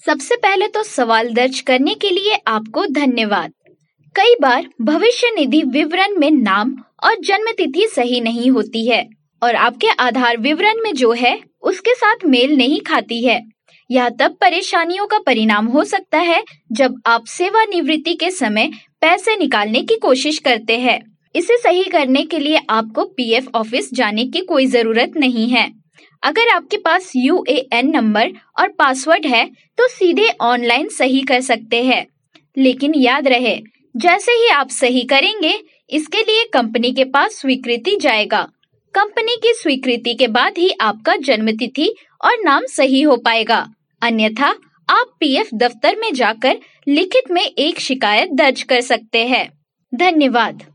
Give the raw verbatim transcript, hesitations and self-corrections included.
सबसे पहले तो सवाल दर्ज करने के लिए आपको धन्यवाद। कई बार भविष्य निधि विवरण में नाम और जन्म तिथि सही नहीं होती है और आपके आधार विवरण में जो है उसके साथ मेल नहीं खाती है। यह तब परेशानियों का परिणाम हो सकता है जब आप सेवानिवृत्ति के समय पैसे निकालने की कोशिश करते हैं। इसे सही करने के लिए आपको पीएफ ऑफिस जाने की कोई जरूरत नहीं है। अगर आपके पास यू ए एन नंबर और पासवर्ड है तो सीधे ऑनलाइन सही कर सकते हैं। लेकिन याद रहे, जैसे ही आप सही करेंगे इसके लिए कंपनी के पास स्वीकृति जाएगा। कंपनी की स्वीकृति के बाद ही आपका जन्म तिथि और नाम सही हो पाएगा। अन्यथा आप पीएफ दफ्तर में जाकर लिखित में एक शिकायत दर्ज कर सकते हैं। धन्यवाद।